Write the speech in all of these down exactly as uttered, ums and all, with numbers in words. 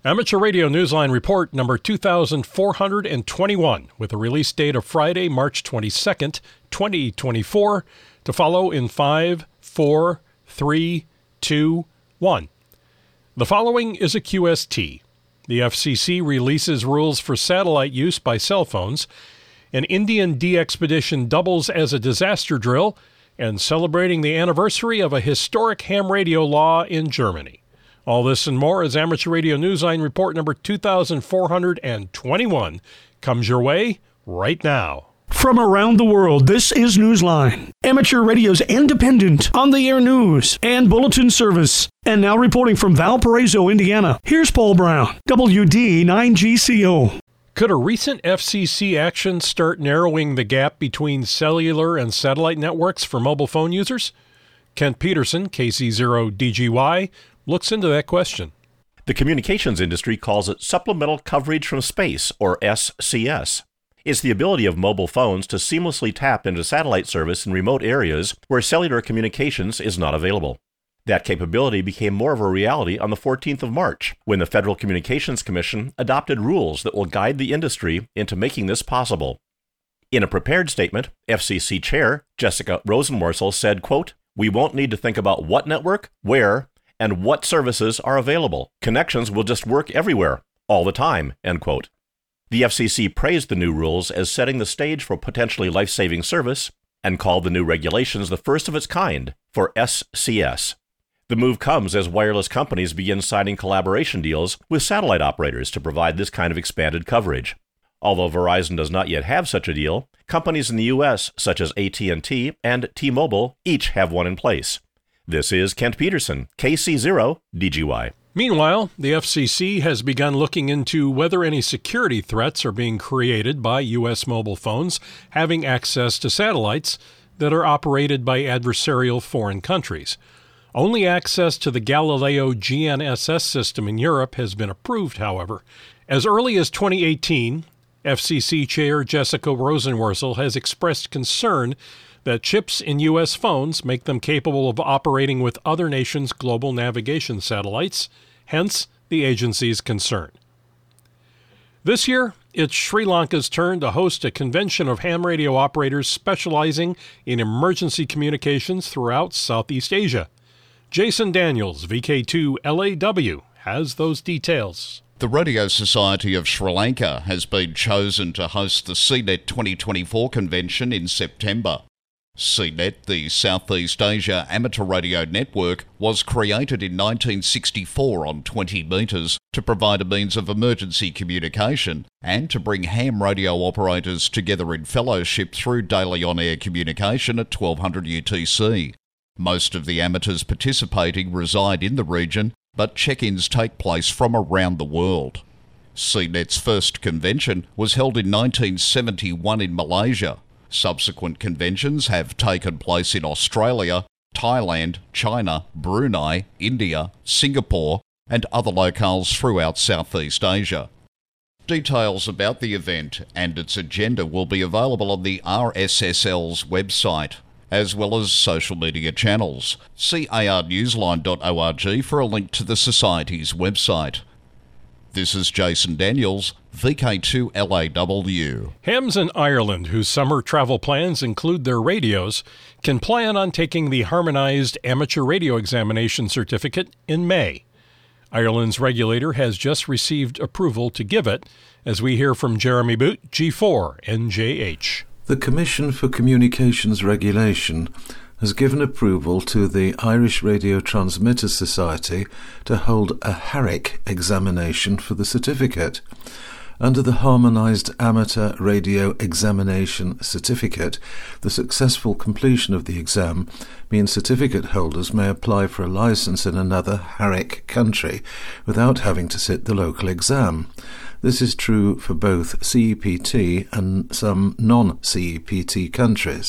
Amateur Radio Newsline Report number two thousand four hundred twenty-one, with a release date of Friday, March twenty-second, twenty twenty-four, to follow in five, four, three, two, one. The following is a Q S T. The F C C releases rules for satellite use by cell phones. An Indian de-expedition doubles as a disaster drill, and celebrating the anniversary of a historic ham radio law in Germany. All this and more as Amateur Radio Newsline Report number two thousand four hundred twenty-one comes your way right now. From around the world, this is Newsline, Amateur Radio's independent, on-the-air news and bulletin service. And now reporting from Valparaiso, Indiana, here's Paul Brown, W D nine G C O. Could a recent F C C action start narrowing the gap between cellular and satellite networks for mobile phone users? Kent Peterson, K C zero D G Y, looks into that question. The communications industry calls it Supplemental Coverage from Space, or S C S. It's the ability of mobile phones to seamlessly tap into satellite service in remote areas where cellular communications is not available. That capability became more of a reality on the fourteenth of March, when the Federal Communications Commission adopted rules that will guide the industry into making this possible. In a prepared statement, F C C Chair Jessica Rosenworcel said, quote, "We won't need to think about what network, where, and what services are available. Connections will just work everywhere, all the time," end quote. The F C C praised the new rules as setting the stage for potentially life-saving service and called the new regulations the first of its kind for S C S. The move comes as wireless companies begin signing collaboration deals with satellite operators to provide this kind of expanded coverage. Although Verizon does not yet have such a deal, companies in the U S such as A T and T and T-Mobile each have one in place. This is Kent Peterson, K C zero D G Y. Meanwhile, the F C C has begun looking into whether any security threats are being created by U S mobile phones having access to satellites that are operated by adversarial foreign countries. Only access to the Galileo G N S S system in Europe has been approved, however. As early as twenty eighteen, F C C Chair Jessica Rosenworcel has expressed concern that chips in U S phones make them capable of operating with other nations' global navigation satellites, hence the agency's concern. This year, it's Sri Lanka's turn to host a convention of ham radio operators specializing in emergency communications throughout Southeast Asia. Jason Daniels, V K two L A W, has those details. The Radio Society of Sri Lanka has been chosen to host the C net twenty twenty-four convention in September. C net, the Southeast Asia Amateur Radio Network, was created in nineteen sixty-four on twenty metres to provide a means of emergency communication and to bring ham radio operators together in fellowship through daily on-air communication at twelve hundred U T C. Most of the amateurs participating reside in the region, but check-ins take place from around the world. C net's first convention was held in nineteen seventy-one in Malaysia. Subsequent conventions have taken place in Australia, Thailand, China, Brunei, India, Singapore, and other locales throughout Southeast Asia. Details about the event and its agenda will be available on the R S S L's website, as well as social media channels. See a r newsline dot org for a link to the Society's website. This is Jason Daniels, V K two L A W. Hams in Ireland, whose summer travel plans include their radios, can plan on taking the Harmonized Amateur Radio Examination Certificate in May. Ireland's regulator has just received approval to give it, as we hear from Jeremy Boot, G four N J H. The Commission for Communications Regulation has given approval to the Irish Radio Transmitter Society to hold a HARIC examination for the certificate. Under the Harmonised Amateur Radio Examination Certificate, the successful completion of the exam means certificate holders may apply for a licence in another HARIC country without having to sit the local exam. This is true for both C E P T and some non-C E P T countries.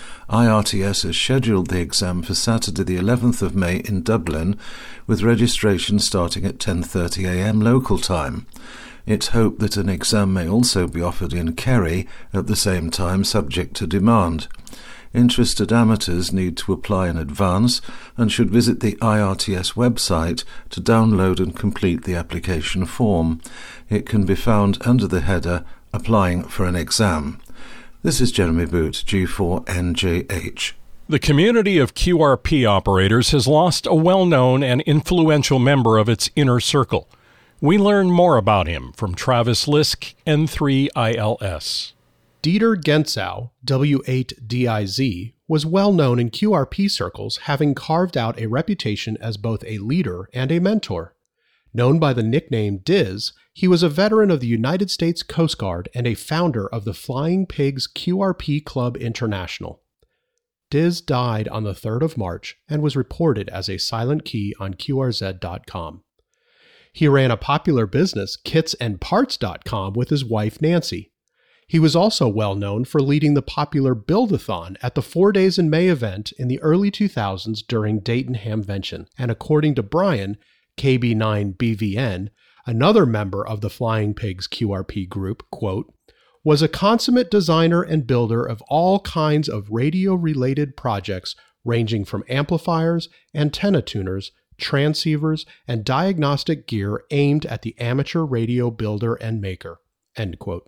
I R T S has scheduled the exam for Saturday the eleventh of May in Dublin, with registration starting at ten thirty a m local time. It's hoped that an exam may also be offered in Kerry at the same time, subject to demand. Interested amateurs need to apply in advance and should visit the I R T S website to download and complete the application form. It can be found under the header Applying for an Exam. This is Jeremy Boot, G four N J H. The community of Q R P operators has lost a well-known and influential member of its inner circle. We learn more about him from Travis Lisk, N three I L S. Dieter Gensau, W eight D I Z, was well known in Q R P circles, having carved out a reputation as both a leader and a mentor. Known by the nickname Diz, he was a veteran of the United States Coast Guard and a founder of the Flying Pigs Q R P Club International. Diz died on the third of March and was reported as a silent key on Q R Z dot com. He ran a popular business, kits and parts dot com, with his wife Nancy. He was also well known for leading the popular Build-a-thon at the Four Days in May event in the early two thousands during Dayton Hamvention, and according to Brian, K B nine B V N, another member of the Flying Pigs Q R P group, quote, was a consummate designer and builder of all kinds of radio-related projects ranging from amplifiers, antenna tuners, transceivers, and diagnostic gear aimed at the amateur radio builder and maker, end quote.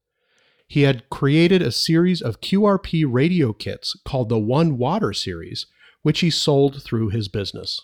He had created a series of Q R P radio kits called the One Water series, which he sold through his business.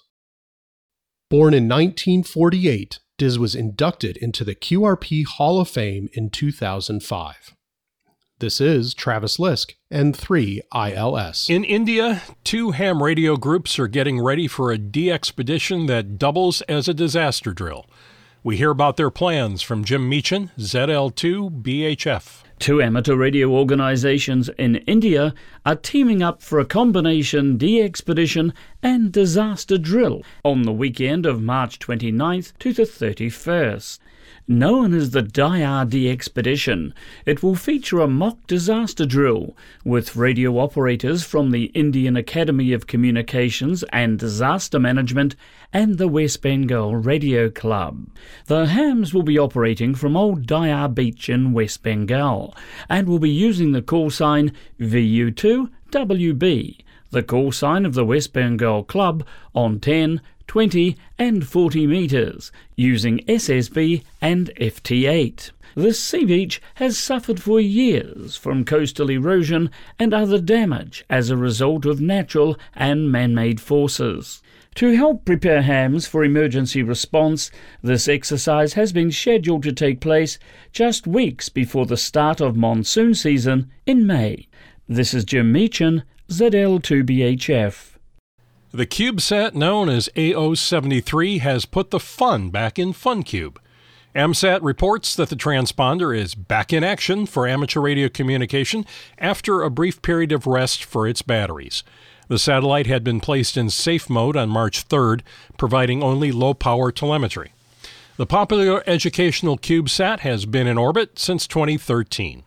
Born in nineteen forty-eight, Diz was inducted into the Q R P Hall of Fame in two thousand five. This is Travis Lisk, N three I L S. In India, two ham radio groups are getting ready for a de-expedition that doubles as a disaster drill. We hear about their plans from Jim Meechan, Z L two B H F. Two amateur radio organizations in India are teaming up for a combination de-expedition and disaster drill on the weekend of March twenty-ninth to the thirty-first. Known as the D I R de-expedition, it will feature a mock disaster drill with radio operators from the Indian Academy of Communications and Disaster Management and the West Bengal Radio Club. The hams will be operating from Old Dayar Beach in West Bengal and will be using the call sign V U two W B, the call sign of the West Bengal Club, on ten, twenty and forty metres, using S S B and F T eight. This sea beach has suffered for years from coastal erosion and other damage as a result of natural and man-made forces. To help prepare hams for emergency response, this exercise has been scheduled to take place just weeks before the start of monsoon season in May. This is Jim Meechan, Z L two B H F. The CubeSat known as A O seventy-three has put the fun back in FunCube. AMSAT reports that the transponder is back in action for amateur radio communication after a brief period of rest for its batteries. The satellite had been placed in safe mode on March third, providing only low-power telemetry. The popular educational CubeSat has been in orbit since twenty thirteen.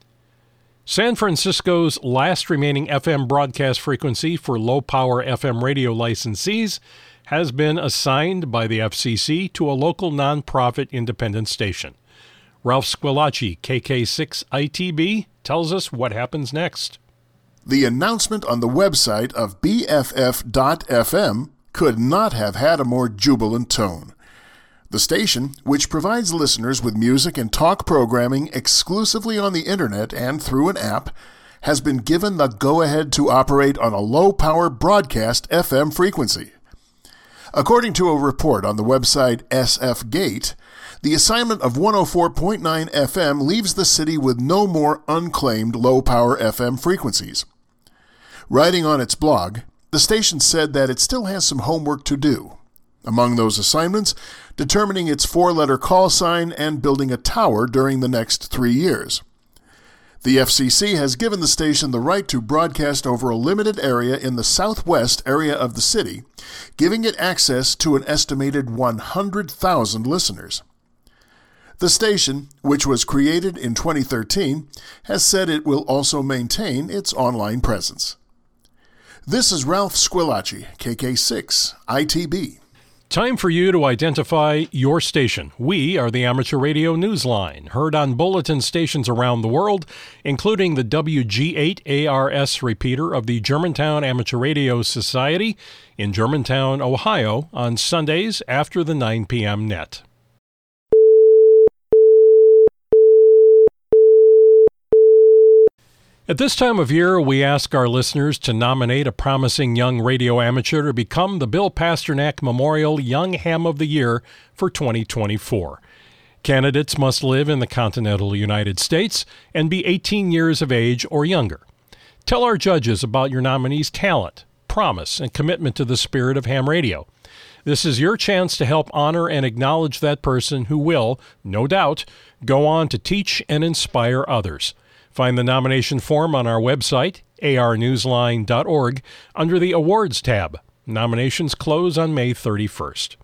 San Francisco's last remaining F M broadcast frequency for low-power F M radio licensees has been assigned by the F C C to a local nonprofit independent station. Ralph Squillace, K K six I T B, tells us what happens next. The announcement on the website of B F F dot F M could not have had a more jubilant tone. The station, which provides listeners with music and talk programming exclusively on the internet and through an app, has been given the go-ahead to operate on a low-power broadcast F M frequency. According to a report on the website S F Gate, the assignment of one oh four point nine F M leaves the city with no more unclaimed low-power F M frequencies. Writing on its blog, the station said that it still has some homework to do. Among those assignments, determining its four-letter call sign and building a tower during the next three years. The F C C has given the station the right to broadcast over a limited area in the southwest area of the city, giving it access to an estimated one hundred thousand listeners. The station, which was created in twenty thirteen, has said it will also maintain its online presence. This is Ralph Squillace, K K six I T B. Time for you to identify your station. We are the Amateur Radio Newsline, heard on bulletin stations around the world, including the W G eight A R S repeater of the Germantown Amateur Radio Society in Germantown, Ohio, on Sundays after the nine p.m. net. At this time of year, we ask our listeners to nominate a promising young radio amateur to become the Bill Pasternak Memorial Young Ham of the Year for twenty twenty-four. Candidates must live in the continental United States and be eighteen years of age or younger. Tell our judges about your nominee's talent, promise, and commitment to the spirit of ham radio. This is your chance to help honor and acknowledge that person who will, no doubt, go on to teach and inspire others. Find the nomination form on our website, a r newsline dot org, under the Awards tab. Nominations close on May thirty-first.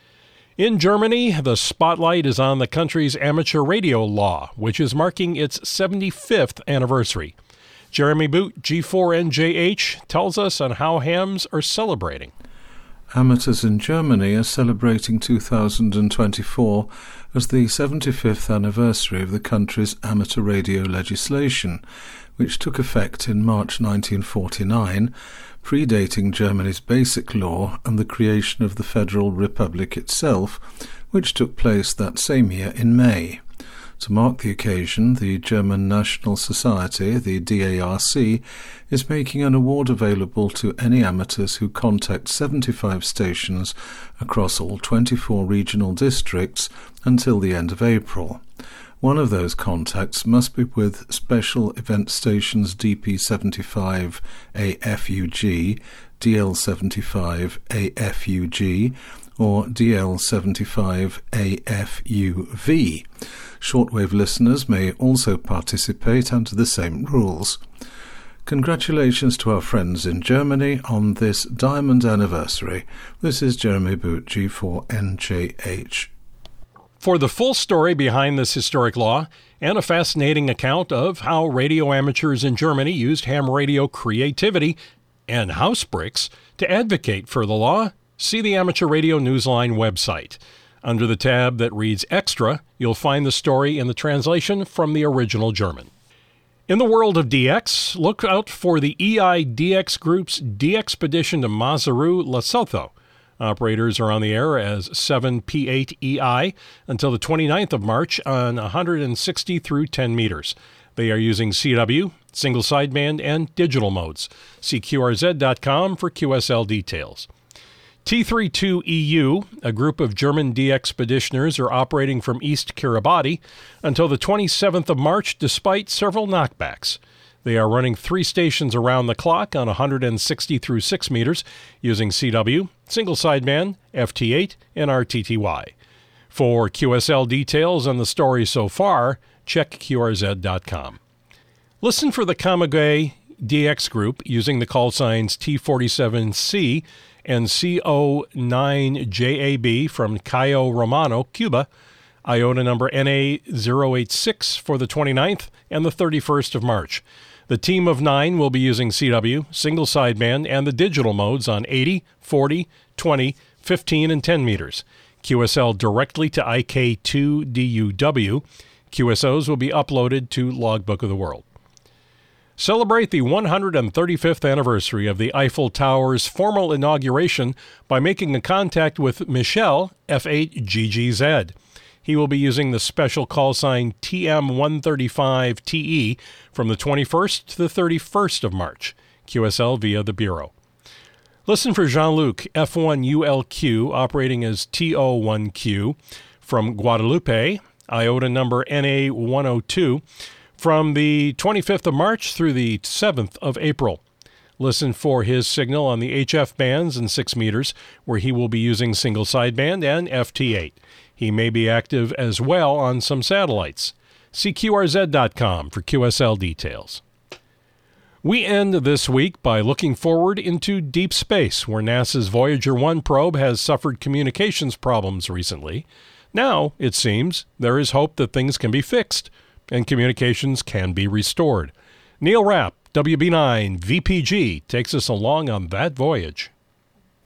In Germany, the spotlight is on the country's amateur radio law, which is marking its seventy-fifth anniversary. Jeremy Boot, G four N J H, tells us on how hams are celebrating. Amateurs in Germany are celebrating two thousand twenty-four as the seventy-fifth anniversary of the country's amateur radio legislation, which took effect in March nineteen forty-nine, predating Germany's Basic Law and the creation of the Federal Republic itself, which took place that same year in May. To mark the occasion, the German National Society, the D A R C, is making an award available to any amateurs who contact seventy-five stations across all twenty-four regional districts until the end of April. One of those contacts must be with Special Event Stations D P seventy-five A F U G, D L seventy-five A F U G, or D L seventy-five A F U V. Shortwave listeners may also participate under the same rules. Congratulations to our friends in Germany on this diamond anniversary. This is Jeremy Boot, G four N J H. For the full story behind this historic law and a fascinating account of how radio amateurs in Germany used ham radio creativity and house bricks to advocate for the law, see the Amateur Radio Newsline website. Under the tab that reads Extra, you'll find the story in the translation from the original German. In the world of D X, look out for the E I D X Group's D-Expedition to Maseru, Lesotho. Operators are on the air as seven P eight E I until the twenty-ninth of March on one hundred sixty through ten meters. They are using C W, single sideband, and digital modes. See Q R Z dot com for Q S L details. T thirty-two E U, a group of German D-Expeditioners, are operating from East Kiribati until the twenty-seventh of March despite several knockbacks. They are running three stations around the clock on one hundred sixty through six meters using C W, single sideband, F T eight, and R T T Y. For Q S L details on the story so far, check Q R Z dot com. Listen for the Camagüey D X group using the call signs T forty-seven C and C O nine J A B from Cayo Romano, Cuba, IOTA number N A zero eight six for the twenty-ninth and the thirty-first of March. The team of nine will be using C W, single sideband, and the digital modes on eighty, forty, twenty, fifteen, and ten meters. Q S L directly to I K two D U W. Q S Os will be uploaded to Logbook of the World. Celebrate the one hundred thirty-fifth anniversary of the Eiffel Tower's formal inauguration by making a contact with Michel, F eight G G Z. He will be using the special call sign T M one thirty-five T E from the twenty-first to the thirty-first of March. Q S L via the Bureau. Listen for Jean-Luc, F one U L Q, operating as T O one Q, from Guadalupe, IOTA number N A one oh two, from the twenty-fifth of March through the seventh of April. Listen for his signal on the H F bands and six meters, where he will be using single sideband and F T eight. He may be active as well on some satellites. See Q R Z dot com for Q S L details. We end this week by looking forward into deep space, where NASA's Voyager one probe has suffered communications problems recently. Now, it seems, there is hope that things can be fixed and communications can be restored. Neil Rapp, W B nine V P G, takes us along on that voyage.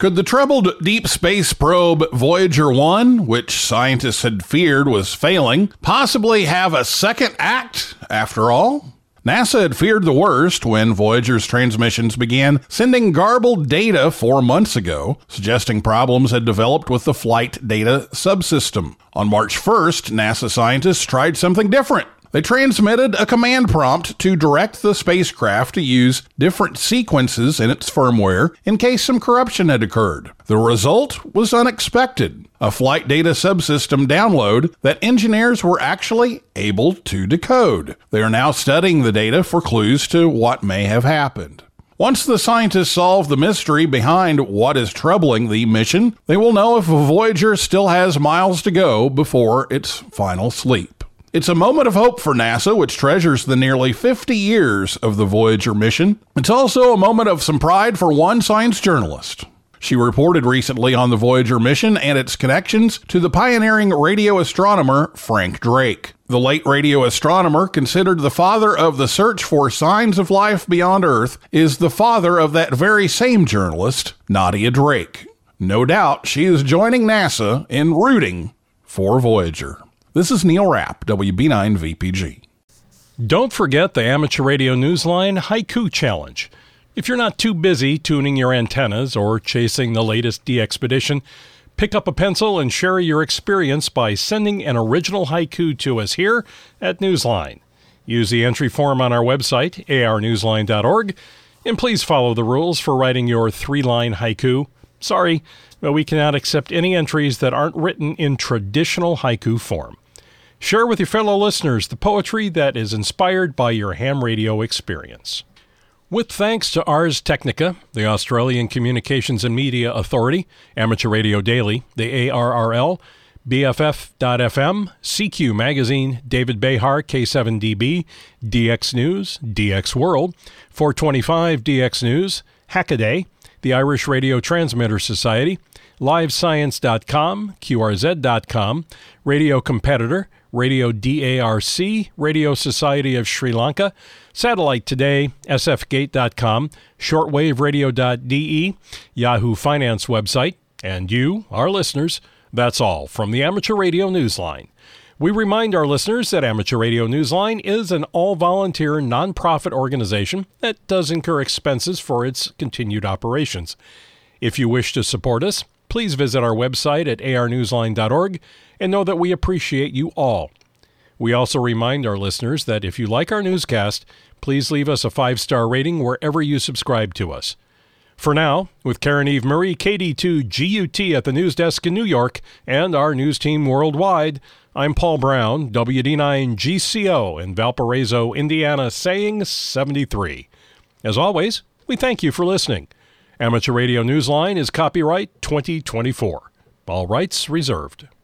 Could the troubled deep space probe Voyager one, which scientists had feared was failing, possibly have a second act after all? NASA had feared the worst when Voyager's transmissions began sending garbled data four months ago, suggesting problems had developed with the flight data subsystem. On March first, NASA scientists tried something different. They transmitted a command prompt to direct the spacecraft to use different sequences in its firmware in case some corruption had occurred. The result was unexpected. A flight data subsystem download that engineers were actually able to decode. They are now studying the data for clues to what may have happened. Once the scientists solve the mystery behind what is troubling the mission, they will know if Voyager still has miles to go before its final sleep. It's a moment of hope for NASA, which treasures the nearly fifty years of the Voyager mission. It's also a moment of some pride for one science journalist. She reported recently on the Voyager mission and its connections to the pioneering radio astronomer Frank Drake. The late radio astronomer, considered the father of the search for signs of life beyond Earth, is the father of that very same journalist, Nadia Drake. No doubt she is joining NASA in rooting for Voyager. This is Neil Rapp, W B nine V P G. Don't forget the Amateur Radio Newsline Haiku Challenge. If you're not too busy tuning your antennas or chasing the latest de-expedition, pick up a pencil and share your experience by sending an original haiku to us here at Newsline. Use the entry form on our website, A R newsline dot org, and please follow the rules for writing your three-line haiku. Sorry, but we cannot accept any entries that aren't written in traditional haiku form. Share with your fellow listeners the poetry that is inspired by your ham radio experience. With thanks to Ars Technica, the Australian Communications and Media Authority, Amateur Radio Daily, the A R R L, B F F dot F M, C Q Magazine, David Behar, K seven D B, D X News, D X World, four twenty-five D X News, Hackaday, the Irish Radio Transmitter Society, live science dot com, Q R Z dot com, Radio Competitor, Radio D A R C, Radio Society of Sri Lanka, Satellite Today, S F gate dot com, shortwave radio dot D E, Yahoo Finance website, and you, our listeners. That's all from the Amateur Radio Newsline. We remind our listeners that Amateur Radio Newsline is an all-volunteer, non-profit organization that does incur expenses for its continued operations. If you wish to support us, please visit our website at A R newsline dot org and know that we appreciate you all. We also remind our listeners that if you like our newscast, please leave us a five-star rating wherever you subscribe to us. For now, with Karen Eve Murray, K D two G U T at the news desk in New York, and our news team worldwide, I'm Paul Brown, W D nine G C O in Valparaiso, Indiana, saying seventy-three. As always, we thank you for listening. Amateur Radio Newsline is copyright twenty twenty-four. All rights reserved.